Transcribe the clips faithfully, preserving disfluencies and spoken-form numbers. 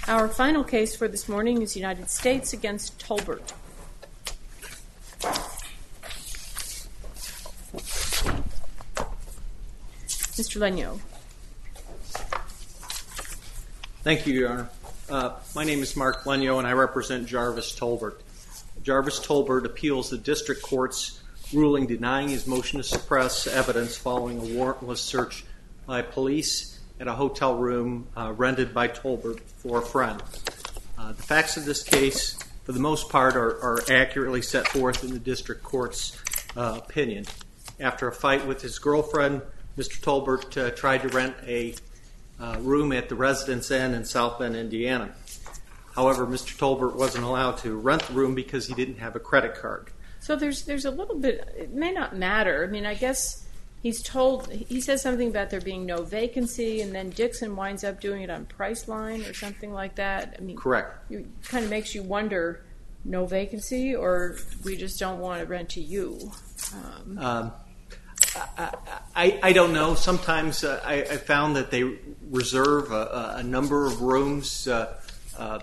Our final case for this morning is United States against Tolbert. Mister Lenyo. Thank you, Your Honor. Uh, my name is Mark Lenyo, and I represent Jarvis Tolbert. Jarvis Tolbert appeals the district court's ruling denying his motion to suppress evidence following a warrantless search by police at a hotel room uh, rented by Tolbert for a friend. Uh, the facts of this case, for the most part, are, are accurately set forth in the district court's uh, opinion. After a fight with his girlfriend, Mister Tolbert uh, tried to rent a uh, room at the Residence Inn in South Bend, Indiana. However, Mister Tolbert wasn't allowed to rent the room because he didn't have a credit card. So there's there's a little bit, it may not matter. I mean, I guess he's told, he says something about there being no vacancy, and then Dixon winds up doing it on Priceline or something like that. I mean, correct. It kind of makes you wonder, no vacancy, or we just don't want to rent to you? Um, um, I, I, I don't know. Sometimes uh, I, I found that they reserve a, a number of rooms uh, uh,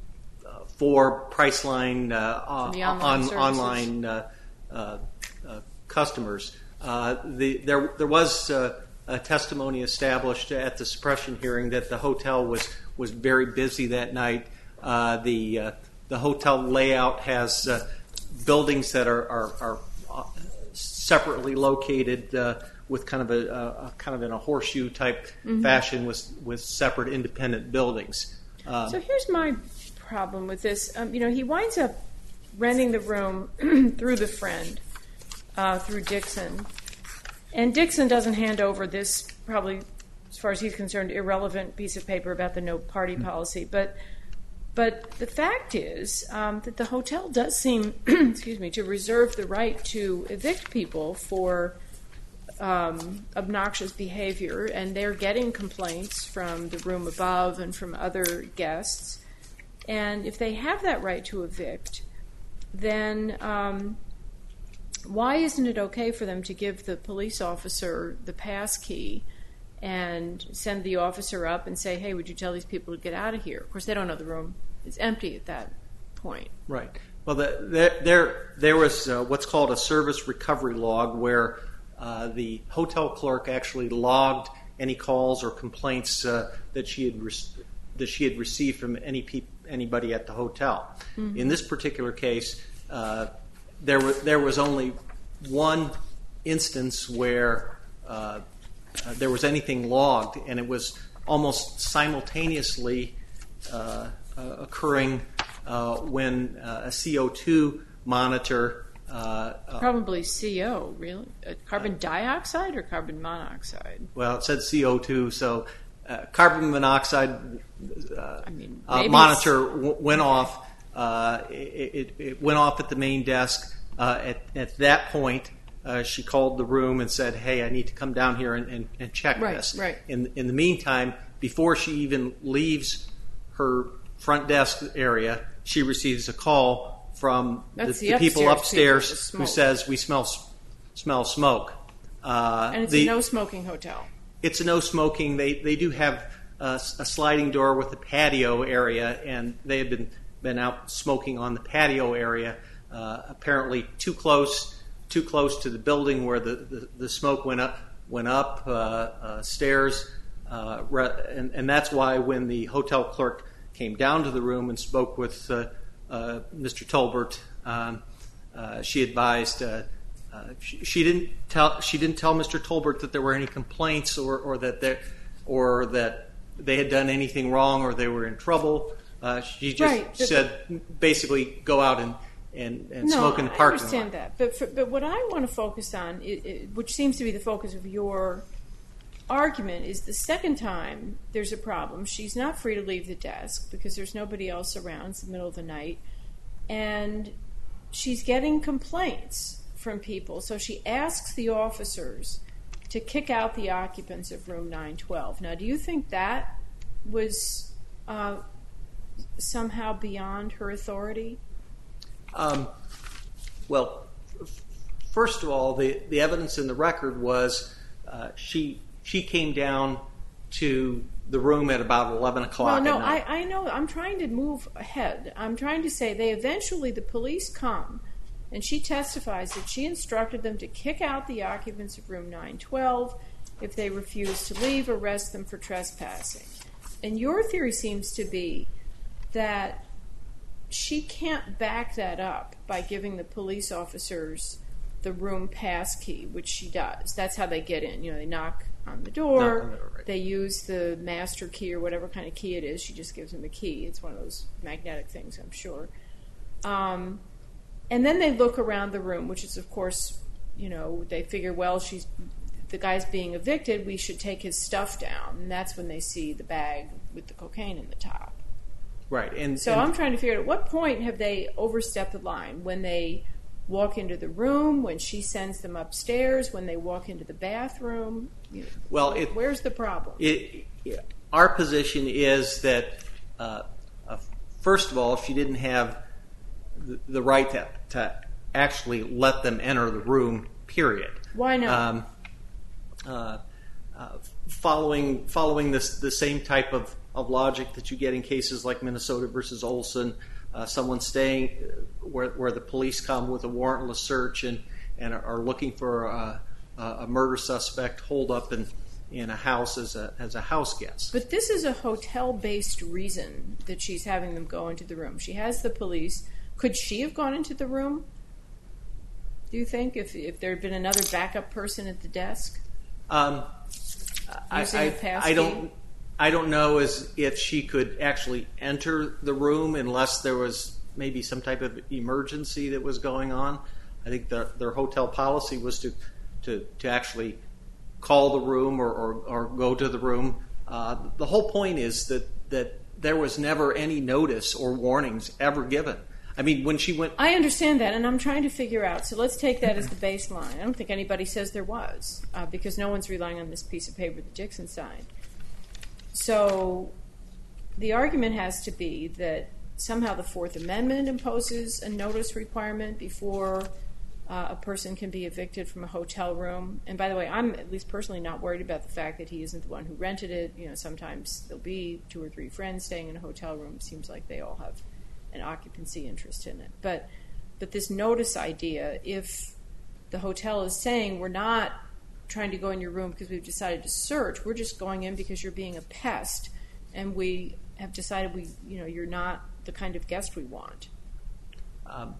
for Priceline uh, online on services. online uh, uh, uh, customers. Uh, the, there, there was uh, a testimony established at the suppression hearing that the hotel was, was very busy that night. Uh, the uh, the hotel layout has uh, buildings that are, are, are separately located uh, with kind of a, a kind of in a horseshoe type mm-hmm. fashion with with separate independent buildings. Um, so here's my problem with this. Um, you know, he winds up renting the room through the friend, uh, through Dixon. And Dixon doesn't hand over this, probably, as far as he's concerned, irrelevant piece of paper about the no party mm-hmm. policy. But but the fact is um, that the hotel does seem, excuse me, to reserve the right to evict people for um, obnoxious behavior, and they're getting complaints from the room above and from other guests. And if they have that right to evict, then um, why isn't it okay for them to give the police officer the pass key and send the officer up and say, hey, would you tell these people to get out of here? Of course, they don't know the room is empty at that point. Right. Well, the, the, there there was uh, what's called a service recovery log where uh, the hotel clerk actually logged any calls or complaints uh, that she had re- that she had received from any pe- anybody at the hotel. Mm-hmm. In this particular case, uh, there was there was only one instance where uh, uh, there was anything logged, and it was almost simultaneously uh, uh, occurring uh, when uh, a C O two monitor. Uh, Probably C O, really? Uh, carbon dioxide or carbon monoxide? Well, it said C O two, so uh, carbon monoxide uh, I mean, uh, monitor w- went off. Uh, it, it, it went off at the main desk. Uh, at, at that point, uh, she called the room and said, hey, I need to come down here and, and, and check right, this. Right. In, in the meantime, before she even leaves her front desk area, she receives a call from the, the, the people upstairs people who says, we smell smell smoke. Uh, and it's the, a no-smoking hotel. It's a no-smoking. They they do have a, a sliding door with a patio area, and they have been, been out smoking on the patio area, uh, apparently too close too close to the building where the, the, the smoke went up, went up uh, uh, stairs. Uh, and, and that's why when the hotel clerk came down to the room and spoke with uh, uh, Mister Tolbert, um, uh, she advised uh, uh, she, she didn't tell she didn't tell Mister Tolbert that there were any complaints or, or that they or that they had done anything wrong or they were in trouble. Uh, she just right, said basically go out and and, and no, smoke in the parking lot. I understand that, but for, but what I want to focus on, it, it, which seems to be the focus of your argument, is the second time there's a problem. She's not free to leave the desk because there's nobody else around. It's the middle of the night, and she's getting complaints from people. So she asks the officers to kick out the occupants of room nine twelve. Now, do you think that was uh, somehow beyond her authority? Um, well, f- first of all, the, the evidence in the record was uh, she she came down to the room at about eleven o'clock Well, no, at night. I, I know. I'm trying to move ahead. I'm trying to say they eventually, the police come, and she testifies that she instructed them to kick out the occupants of room nine twelve. If they refuse to leave, arrest them for trespassing. And your theory seems to be that she can't back that up by giving the police officers the room pass key, which she does. That's how they get in. You know, they knock on the door. Knock on the door, right. They use the master key or whatever kind of key it is. She just gives them a key. It's one of those magnetic things, I'm sure. Um, and then they look around the room, which is, of course, you know, they figure, well, she's the guy's being evicted. We should take his stuff down. And that's when they see the bag with the cocaine in the top. Right. And so and, I'm trying to figure out at what point have they overstepped the line? When they walk into the room, when she sends them upstairs, when they walk into the bathroom? You know, well, it, where's the problem? It, it, our position is that, uh, uh, first of all, she didn't have the, the right to, to actually let them enter the room, period. Why not? Um, uh, uh, following following this the same type of, of logic that you get in cases like Minnesota versus Olson, uh, someone staying where where the police come with a warrantless search and, and are looking for a, a murder suspect holed up in, in a house as a as a house guest. But this is a hotel-based reason that she's having them go into the room. She has the police. Could she have gone into the room, do you think, if if there had been another backup person at the desk? Um, I, I, I don't. I don't know as if she could actually enter the room unless there was maybe some type of emergency that was going on. I think their their hotel policy was to to, to actually call the room or, or, or go to the room. Uh, the whole point is that that there was never any notice or warnings ever given. I mean, when she went... I understand that, and I'm trying to figure out. So let's take that as the baseline. I don't think anybody says there was, uh, because no one's relying on this piece of paper that Dixon signed. So the argument has to be that somehow the Fourth Amendment imposes a notice requirement before uh, a person can be evicted from a hotel room. And by the way, I'm at least personally not worried about the fact that he isn't the one who rented it. You know, sometimes there'll be two or three friends staying in a hotel room. It seems like they all have an occupancy interest in it. But but this notice idea, if the hotel is saying we're not trying to go in your room because we've decided to search, we're just going in because you're being a pest and we have decided we you know you're not the kind of guest we want. Um,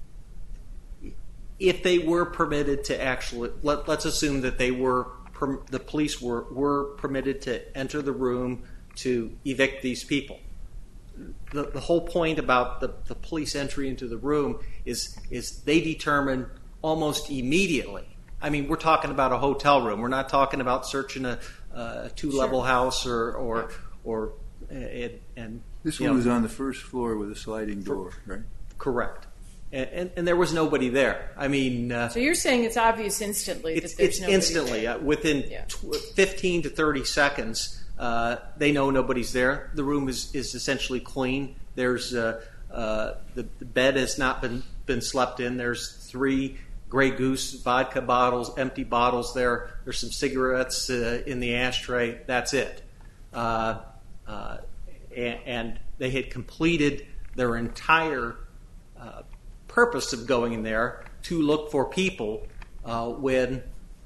if they were permitted to actually, let, let's assume that they were the police were, were permitted to enter the room to evict these people. The, the whole point about the, the police entry into the room is is they determine almost immediately. I mean, we're talking about a hotel room. We're not talking about searching a, a two-level Sure. house or or or and, and this you one know, was on the first floor with a sliding door, right? Correct, and, and and there was nobody there. I mean, uh, So you're saying it's obvious instantly it's that there's it's nobody instantly there. uh, within Yeah. tw- fifteen to thirty seconds. Uh, they know nobody's there. The room is, is essentially clean. There's uh, uh, the, the bed has not been, been slept in. There's three Grey Goose vodka bottles, empty bottles there. There's some cigarettes uh, in the ashtray. That's it. Uh, uh, and, and they had completed their entire uh, purpose of going in there to look for people uh, when.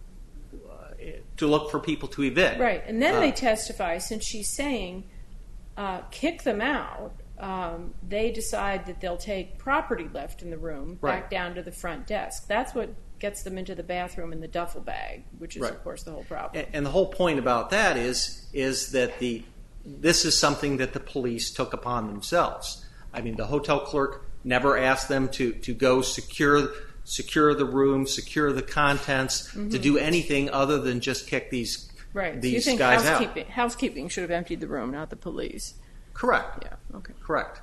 to look for people to evict. Right, and then Uh, they testify, since she's saying uh, kick them out, um, they decide that they'll take property left in the room back Right. down to the front desk. That's what gets them into the bathroom in the duffel bag, which is, Right. of course, the whole problem. And, and the whole point about that is is that the this is something that the police took upon themselves. I mean, the hotel clerk never asked them to, to go secure secure the room, secure the contents, Mm-hmm. to do anything other than just kick these Right, so these you think guys out. housekeeping, housekeeping should have emptied the room, not the police. Correct. Yeah, okay. Correct.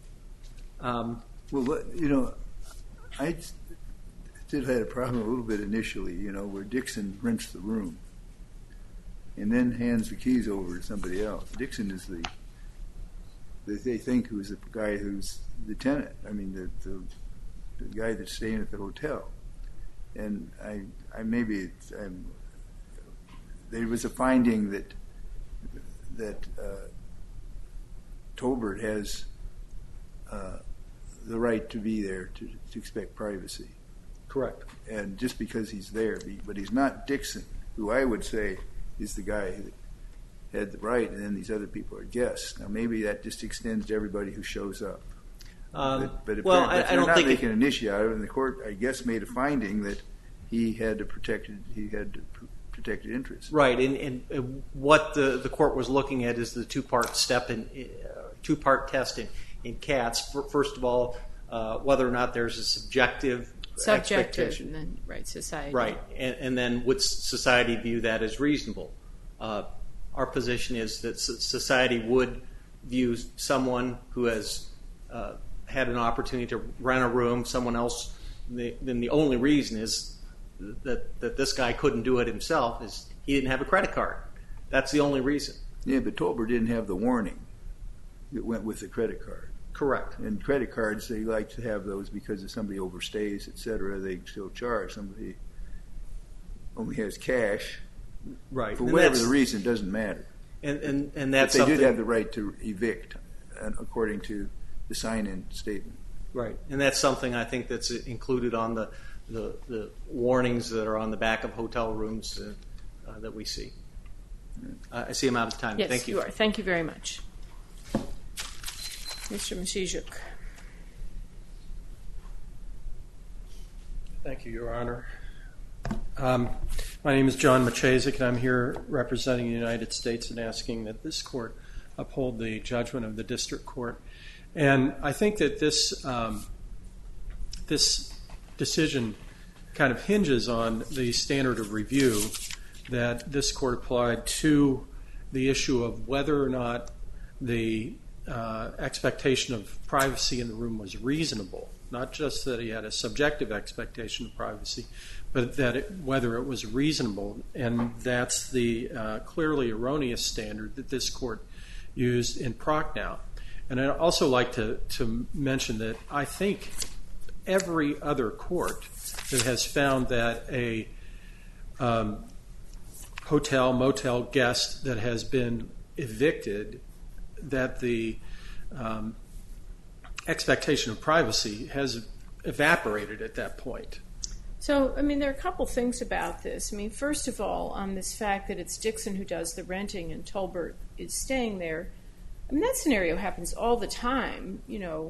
Um, Well, what- you know, I still had a problem a little bit initially, you know, where Dixon rents the room and then hands the keys over to somebody else. Dixon is the, that they think who's the guy who's the tenant. I mean, the, the, the guy that's staying at the hotel. And I, I maybe, it's, I'm, there was a finding that that uh, Tolbert has uh, the right to be there to, to expect privacy. Correct. And just because he's there, but he's not Dixon, who I would say is the guy that had the right, and then these other people are guests. Now maybe that just extends to everybody who shows up. Um, but but well, I, I, I don't not think making it, an issue out of it, and the court, I guess, made a finding that he had to protect he had to protected interests. Right, and, and uh, what the, the court was looking at is the two-part step in uh, two-part test in, in Katz. First of all, uh, whether or not there's a subjective subjective, expectation. and then right society. Right, and, and then would society view that as reasonable? Uh, our position is that society would view someone who has uh, had an opportunity to rent a room, someone else, the, then the only reason is that, that this guy couldn't do it himself is he didn't have a credit card. That's the only reason. Yeah, but Tolbert didn't have the warning that went with the credit card. Correct. And credit cards, they like to have those because if somebody overstays, et cetera, they still charge. Somebody only has cash. Right. For and whatever the reason, it doesn't matter. And, and, and that's but they something, did have the right to evict, according to the sign-in statement. Right. And that's something I think that's included on the, the, the warnings that are on the back of hotel rooms uh, uh, that we see. Uh, I see I'm out of time. Yes, Thank you. you are. Thank you very much. Mister Masijuk. Thank you, Your Honor. Um, my name is John Maciejczyk, and I'm here representing the United States and asking that this court uphold the judgment of the district court. And I think that this um, this decision kind of hinges on the standard of review that this court applied to the issue of whether or not the uh, expectation of privacy in the room was reasonable. Not just that he had a subjective expectation of privacy, but that it, whether it was reasonable. And that's the uh, clearly erroneous standard that this court used in Prochnow. And I'd also like to, to mention that I think every other court that has found that a um, hotel, motel guest that has been evicted, that the um, expectation of privacy has evaporated at that point. So, I mean, there are a couple things about this. I mean, first of all, on this fact that it's Dixon who does the renting and Tolbert is staying there, I mean, that scenario happens all the time. You know,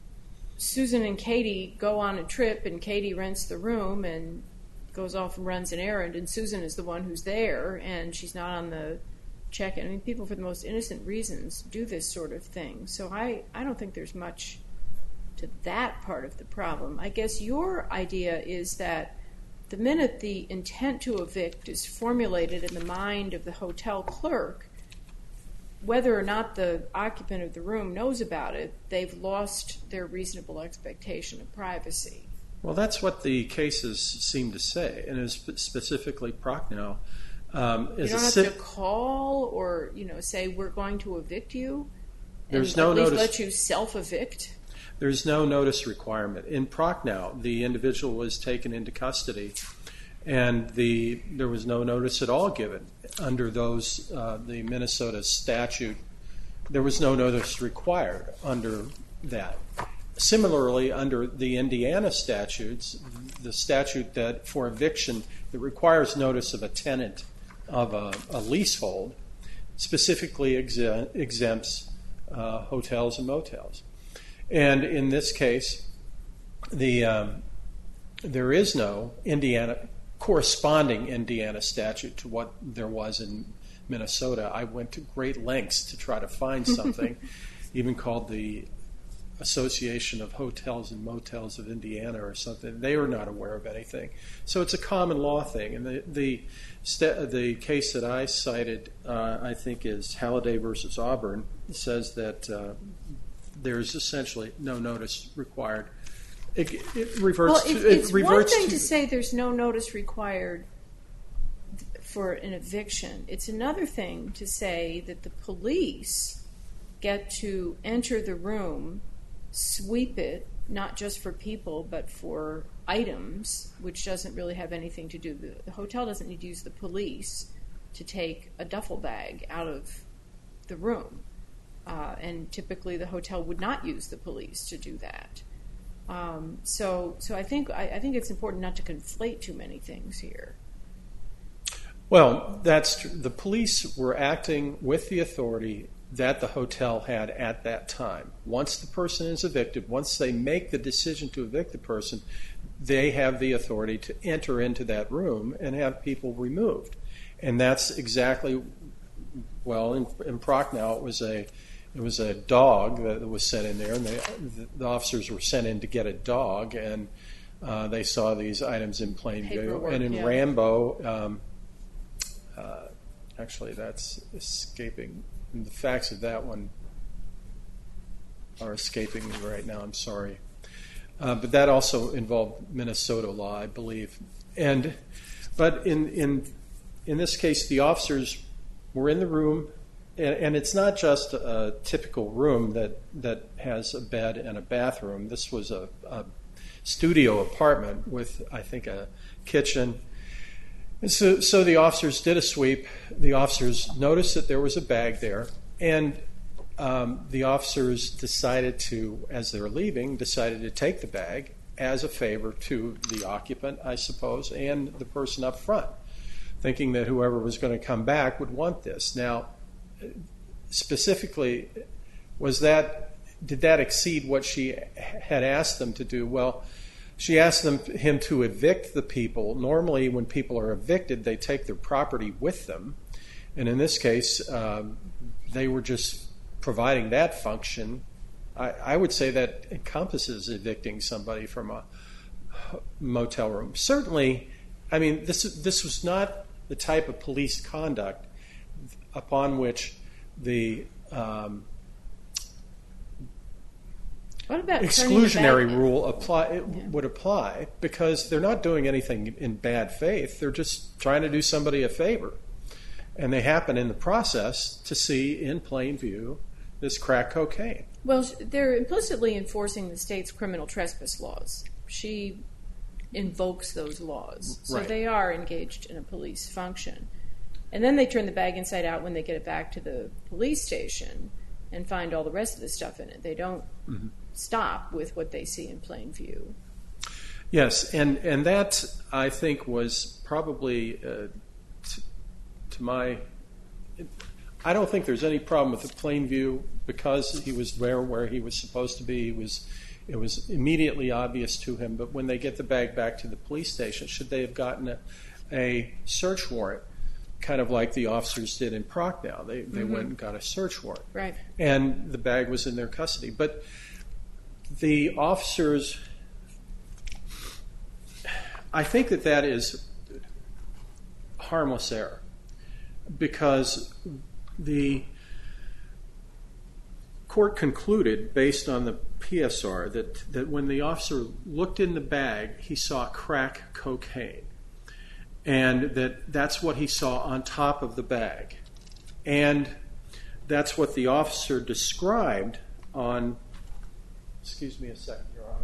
Susan and Katie go on a trip and Katie rents the room and goes off and runs an errand, and Susan is the one who's there and she's not on the check-in. I mean, people for the most innocent reasons do this sort of thing. So I, I don't think there's much to that part of the problem. I guess your idea is that the minute the intent to evict is formulated in the mind of the hotel clerk, whether or not the occupant of the room knows about it, they've lost their reasonable expectation of privacy. Well, that's what the cases seem to say, and it's specifically Prochnow. Um, you is don't have si- to call or, you know, say we're going to evict you. There's and no at least notice. let you self-evict. There's no notice requirement. In Prochnow, the individual was taken into custody, and the there was no notice at all given under those uh, the Minnesota statute. There was no notice required under that. Similarly, under the Indiana statutes, the statute that for eviction that requires notice of a tenant of a, a leasehold specifically exe- exempts uh, hotels and motels. And in this case, the um, there is no Indiana corresponding Indiana statute to what there was in Minnesota. I went to great lengths to try to find something, even called the Association of Hotels and Motels of Indiana or something. They were not aware of anything. So it's a common law thing. And the the, st- the case that I cited, uh, I think, is Halliday versus Auburn. It says that uh, there's essentially no notice required. It, it reverts well, to... It's, it it's reverts one thing to, to say there's no notice required for an eviction. It's another thing to say that the police get to enter the room, sweep it, not just for people, but for items, which doesn't really have anything to do. The hotel doesn't need to use the police to take a duffel bag out of the room. Uh, and typically the hotel would not use the police to do that. Um, so, so I think I, I think it's important not to conflate too many things here. Well, that's true. The police were acting with the authority that the hotel had at that time. Once the person is evicted, once they make the decision to evict the person, they have the authority to enter into that room and have people removed. And that's exactly, well, in, in Prochnow, it was a it was a dog that was sent in there, and they, the, the officers were sent in to get a dog, and uh, they saw these items in plain view. Paperwork, And in yeah. Rambo, um, uh, actually, that's escaping. And the facts of that one are escaping me right now. I'm sorry. Uh, but that also involved Minnesota law, I believe. And but in in in this case, the officers were in the room, and, and it's not just a typical room that that has a bed and a bathroom. This was a, a studio apartment with, I think, a kitchen. And so, so the officers did a sweep. The officers noticed that there was a bag there, and um, the officers decided to, as they were leaving, decided to take the bag as a favor to the occupant, I suppose, and the person up front, thinking that whoever was going to come back would want this. Now, specifically, was that did that exceed what she had asked them to do? Well, she asked them, him to evict the people. Normally, when people are evicted, they take their property with them. And in this case, um, they were just providing that function. I, I would say that encompasses evicting somebody from a motel room. Certainly, I mean, this, this was not the type of police conduct upon which the um, What about exclusionary turning the rule apply it Yeah. would apply, because they're not doing anything in bad faith. They're just trying to do somebody a favor, and they happen in the process to see in plain view this crack cocaine. Well, they're implicitly enforcing the state's criminal trespass laws. She invokes those laws, so Right. they are engaged in a police function. And then they turn the bag inside out when they get it back to the police station and find all the rest of the stuff in it. They don't mm-hmm. stop with what they see in plain view. Yes, and, and that, I think, was probably, uh, t- to my... I don't think there's any problem with the plain view, because he was there where he was supposed to be. He was, it was immediately obvious to him. But when they get the bag back to the police station, should they have gotten a, a search warrant, kind of like the officers did in Prochnow? They, they mm-hmm. went and got a search warrant. Right. And the bag was in their custody. But the officers, I think that that is harmless error, because the court concluded, based on the P S R, that, that when the officer looked in the bag, he saw crack cocaine, and that that's what he saw on top of the bag. And that's what the officer described on, excuse me a second, Your Honor.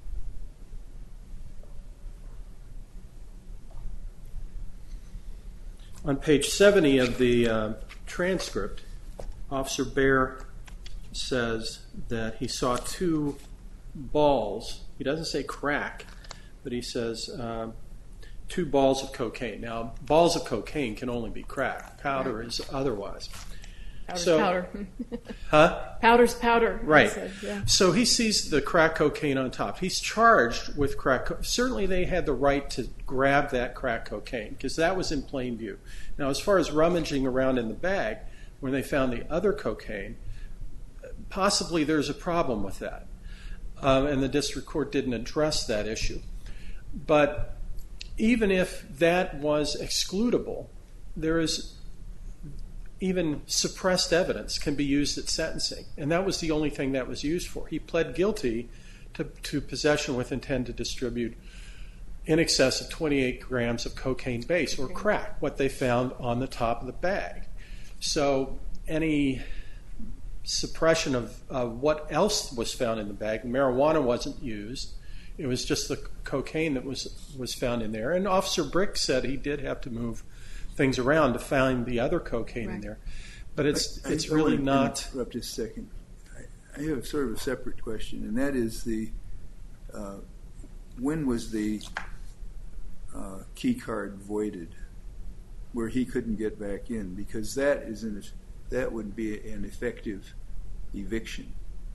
On page seventy of the uh, transcript, Officer Baer says that he saw two balls. He doesn't say crack, but he says uh, two balls of cocaine. Now, balls of cocaine can only be crack. Powder is otherwise. Powder's so, powder. Huh? Powder's powder. Right. Said, yeah. So he sees the crack cocaine on top. He's charged with crack cocaine. Certainly they had the right to grab that crack cocaine, because that was in plain view. Now, as far as rummaging around in the bag, when they found the other cocaine, possibly there's a problem with that. Um, and the district court didn't address that issue. But even if that was excludable, there is even suppressed evidence can be used at sentencing. And that was the only thing that was used for. He pled guilty to, to possession with intent to distribute in excess of twenty-eight grams of cocaine base, or crack, what they found on the top of the bag. So any suppression of uh, what else was found in the bag, marijuana wasn't used. It was just the cocaine that was, was found in there. And Officer Brick said he did have to move things around to find the other cocaine right. in there. But it's I, it's I really want to not. interrupt just a second. I, I have sort of a separate question, and that is the uh, when was the uh, key card voided, where he couldn't get back in? Because that is an, that would be an effective eviction.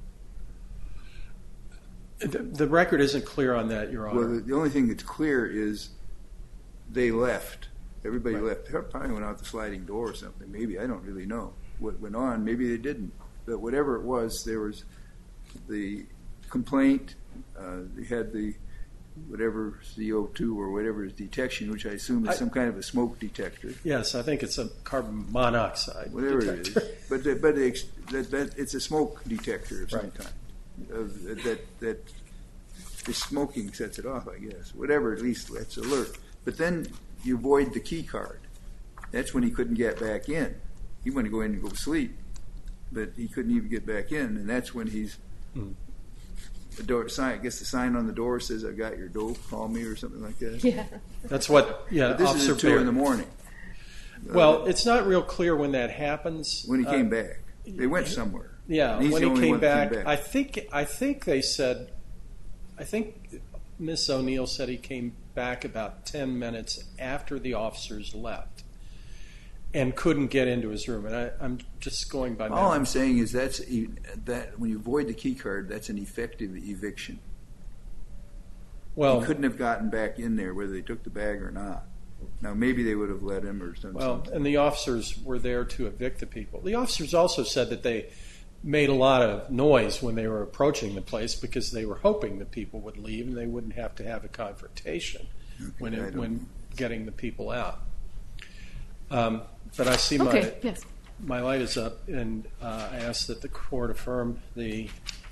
The, the record isn't clear on that, Your Honor. Well, the, the only thing that's clear is they left. Everybody Right. left. They probably went out the sliding door or something. Maybe, I don't really know what went on. Maybe they didn't. But whatever it was, there was the complaint. Uh, they had the whatever C O two or whatever is detection, which I assume is I, some kind of a smoke detector. Yes, I think it's a carbon monoxide Whatever detector. it is. But the, but the, ex- that, that it's a smoke detector of some Right. kind. Of, that that the smoking sets it off, I guess. Whatever, at least that's alert. But then you void the key card. That's when he couldn't get back in. He wanted to go in and go to sleep, but he couldn't even get back in, and that's when he's Hmm. the door sign. I guess the sign on the door says, "I got your dope. Call me," or something like that. Yeah. That's what. Yeah, But this Officer is at two Baird. in the morning. Well, Uh, it's not real clear when that happens. when he came Uh, back, they went somewhere. Yeah, And he's when the he only came one that back, came back. I think I think they said, I think Miss O'Neill said he came back about ten minutes after the officers left, and couldn't get into his room. And I, I'm just going by. All memory. I'm saying is that's e- that when you void the key card, that's an effective eviction. Well, He couldn't have gotten back in there whether they took the bag or not. Now maybe they would have let him or something. well, and the officers were there to evict the people. The officers also said that they made a lot of noise when they were approaching the place because they were hoping that people would leave and they wouldn't have to have a confrontation when I it, don't when know. getting the people out. Um, but I see my Okay, yes. my light is up, and uh, I ask that the court affirm the.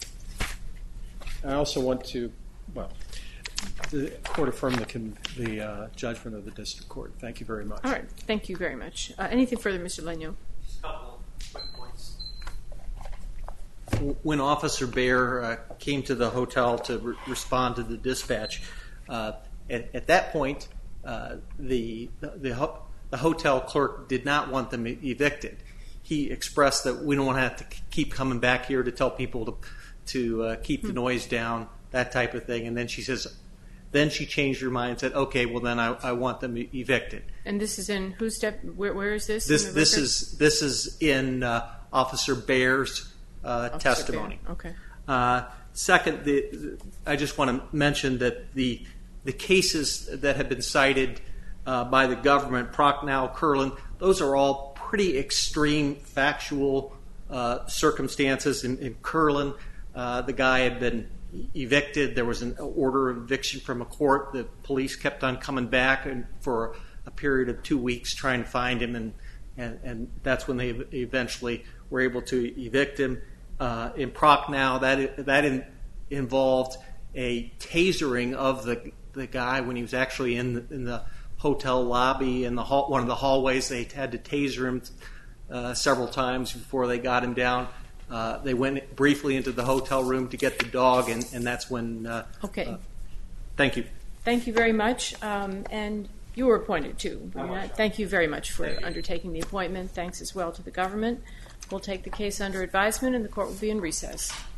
I also want to, well, the court affirm the con, the uh, judgment of the district court. Thank you very much. All right. Thank you very much. Uh, anything further, Mister Lenyo? Couple of quick points. When Officer Baer uh, came to the hotel to re- respond to the dispatch, uh, at, at that point, uh, the the, ho- the hotel clerk did not want them e- evicted. He expressed that we don't want to have to k- keep coming back here to tell people to to uh, keep the noise down, that type of thing. And then she says, then she changed her mind and said, okay, well then I, I want them e- evicted. And this is in whose step? Where, where is this? in This the this record? is this is in uh, Officer Baer's uh, Officer testimony. Baer. Okay. Uh, second, the, the, I just want to mention that the the cases that have been cited uh, by the government, Prochnow, Curlin, those are all pretty extreme factual uh, circumstances. In, in Curlin, uh, the guy had been evicted. There was an order of eviction from a court. The police kept on coming back and for a period of two weeks trying to find him, and and, and that's when they eventually were able to evict him. Uh, in Prochnow, that that in, involved a tasering of the the guy when he was actually in the, in the hotel lobby in the hall, one of the hallways. They had to taser him uh, several times before they got him down. Uh, they went briefly into the hotel room to get the dog, and, and that's when. Uh, Okay. Uh, thank you. Thank you very much. Um, and you were appointed too. I was. Thank you very much for Thank you. undertaking the appointment. Thanks as well to the government. We'll take the case under advisement, and the court will be in recess.